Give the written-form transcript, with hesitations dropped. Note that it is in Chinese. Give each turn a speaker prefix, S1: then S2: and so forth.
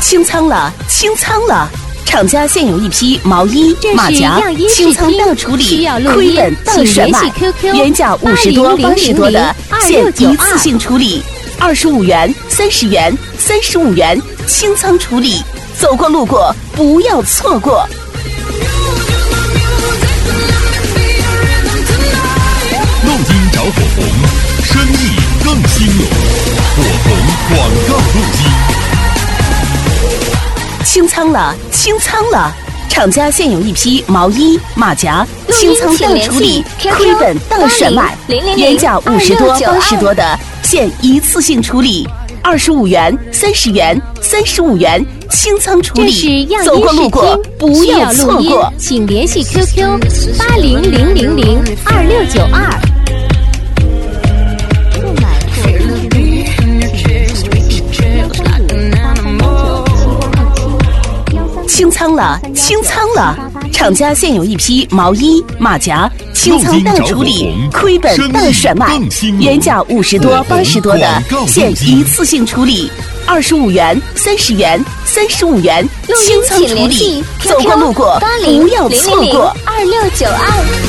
S1: 清仓了，清仓了！厂家现有一批毛衣、马甲清仓大处理，亏本大甩卖，原价50多、80多的，现一次性处理，25元、30元、35元清仓处理，走过路过不要错过。
S2: 录音找火红，生意更兴隆，火红广告录音。
S1: 清仓了，清仓了！厂家现有一批毛衣、马甲清仓大处理，亏本大甩卖，原价50多、80多的，现一次性处理，25元、30元、35元清仓处理，走过路过不要错过。
S3: 请联系 QQ8000026922。
S1: 清仓了，清仓了！厂家现有一批毛衣、马甲清仓大处理，亏本大甩卖，原价50多、80多的，现一次性处理，25元、30元、35元清仓处理，走过路过不要错过。
S3: 2692。